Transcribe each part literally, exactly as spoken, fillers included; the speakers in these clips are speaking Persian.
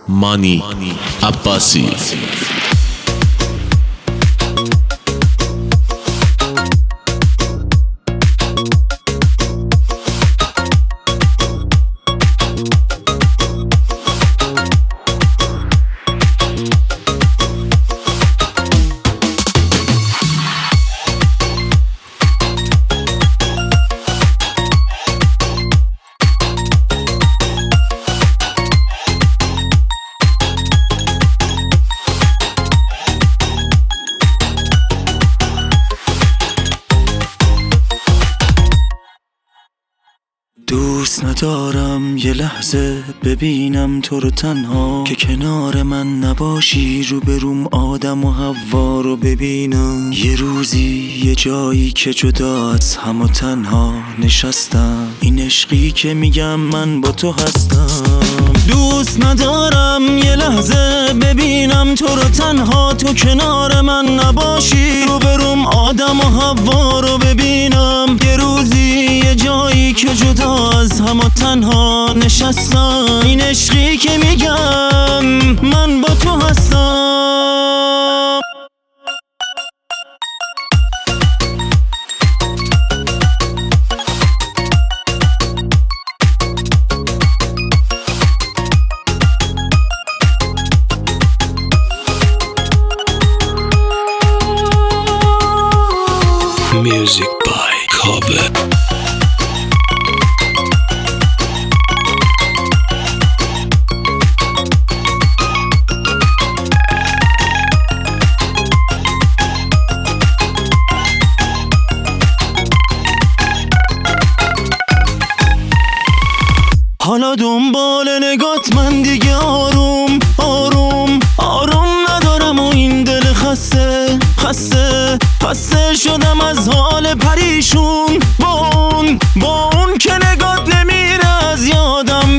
مانی عباسی. دوست ندارم یه لحظه ببینم تو رو تنها، که کنار من نباشی، روبروم آدم و حوا رو ببینم. یه روزی یه جایی که جدا از هم و تنها نشستم، این عشقی که میگم من با تو هستم. دوست ندارم یه لحظه ببینم تو رو تنها، تو کنار من نباشی، روبروم آدم و حوا رو ببینم. یه روزی یه جایی که جدا از هم و تنها نشستم، این عشقی که میگم من با تو هستم. Music by Cover. حالا دنبال نگات من دیگه آروم آروم آروم ندارم، و این دل خسته خسته خسته شدم از حال پریشون. با اون با اون که نگات نمیره از یادم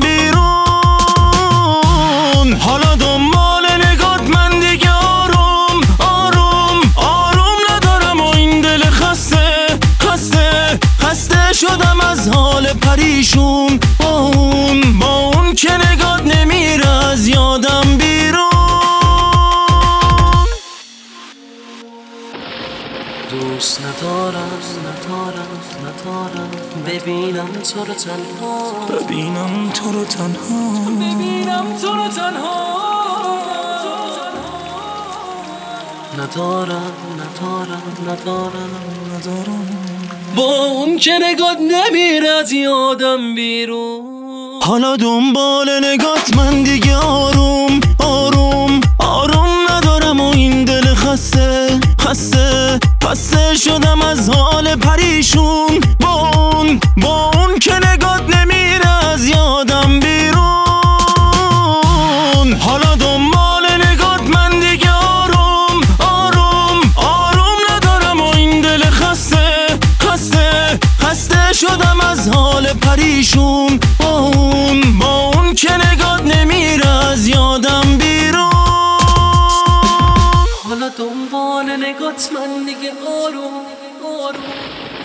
بیرون. حالا دنبال نگات من دیگه آروم آروم آروم ندارم، و این دل خسته خسته خسته شدم از حال پریشون. با اون با اون که نگات نمیره از یادم بیرون. دوست ندارم ندارم ندارم ببینم تو رو تنها، ببینم تو رو تنها ببینم تو رو تنها. ندارم ندارم ندارم ندارم با اون که نگات نمیره از یادم بیرون. حالا دنبال نگات من دیگه آروم آروم آروم ندارم، و این دل خسته خسته خسته شدم از حال پریشون. با اون با اون که نگات نمیره از یادم بیرون. حالا دنبال نگات من دیگه آروم آروم آروم ندارم، و این دل خسته خسته خسته شدم از حال پریشون. با اون با اون که نگات نمیره از یادم بیرون. حالا دنبال نگات من دیگه آروم آروم